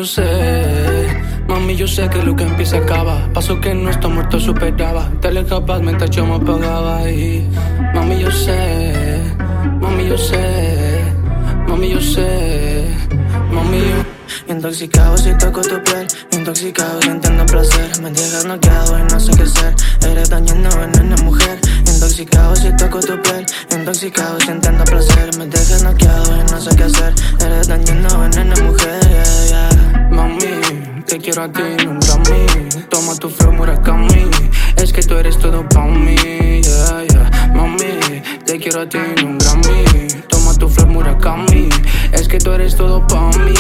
Mami, yo sé que lo que empieza acaba. Paso que no está muerto superaba. Te alejabas mientras yo me apagaba. Y mami, yo sé. Mami, yo sé. Mami, yo sé. Mami, yo. Intoxicado si toco tu piel, intoxicado sintiendo placer. Me dejas noqueado y no sé qué hacer. Eres dañino, veneno, mujer. Intoxicado si toco tu piel, intoxicado sintiendo placer. Me dejas noqueado y no sé qué hacer. Eres dañino, veneno, mujer, yeah, yeah. Mami, te quiero a ti, nunca a mí. Toma tu flow, Murakami. Es que tú eres todo pa' mí, yeah, yeah. Mami, te quiero a ti, nunca a mí. Toma tu flow, Murakami. Es que tú eres todo pa' mí.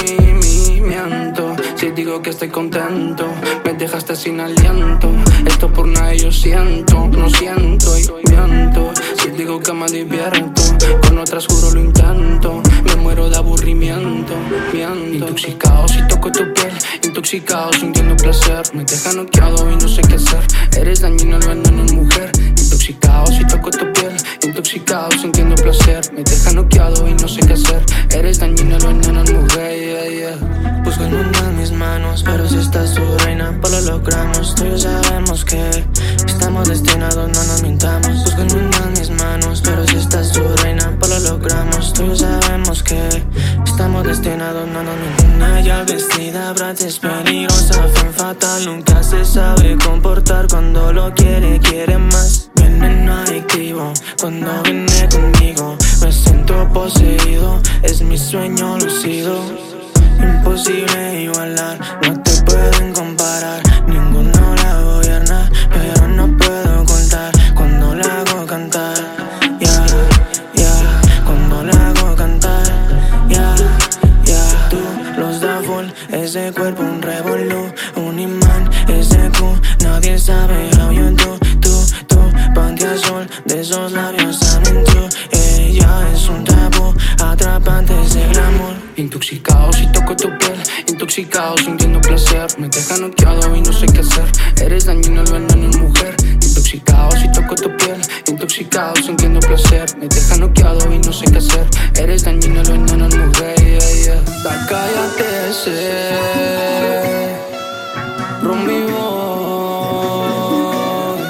Miento, si digo que estoy contento, me dejaste sin aliento. Esto por nadie yo siento, no siento y miento. Si digo que me divierto, con otras juro lo intento. Me muero de aburrimiento, miento. Intoxicado si toco tu piel, intoxicado sintiendo placer. Me deja noqueado y no sé qué hacer. Eres dañino, el veneno es mujer. Intoxicado si toco tu piel, intoxicado sintiendo placer. Me deja noqueado y no sé qué hacer. Eres dañino, el veneno es mujer, yeah, yeah. Busco el mundo en mis manos, pero si estás tu reina, pues lo logramos. Tú y yo sabemos que estamos destinados, no nos mintamos. Busco el mundo en mis manos, pero si estás tu reina, pues lo logramos. Tú y yo sabemos que estamos destinados, no nos mintamos. Ella vestida, brata es peligrosa, fan fatal, nunca se sabe comportar. Cuando lo quiere, quiere más. Veneno adictivo, cuando viene conmigo me siento poseído, es mi sueño lucido. Imposible igualar, no te pueden comparar. Ninguno la gobierna, pero no puedo contar cuando la hago cantar. Yeah, yeah, cuando la hago cantar. Yeah, yeah. Tú los da full, ese cuerpo un revolú, un imán, ese Q. Nadie sabe how you do. Tú, panty azul, de esos labios salen tú. Ella es un tabú, atrapante ese glamour. Intoxicado si toco tu piel, intoxicado sintiendo placer. Me deja noqueado y no sé qué hacer. Eres dañino, el veneno es mujer. Intoxicado si toco tu piel, intoxicado sintiendo placer. Me deja noqueado y no sé qué hacer. Eres dañino, el veneno es mujer, yeah, yeah. Da cállate, Romy Boy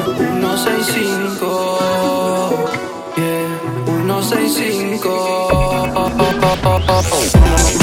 165, yeah, 165.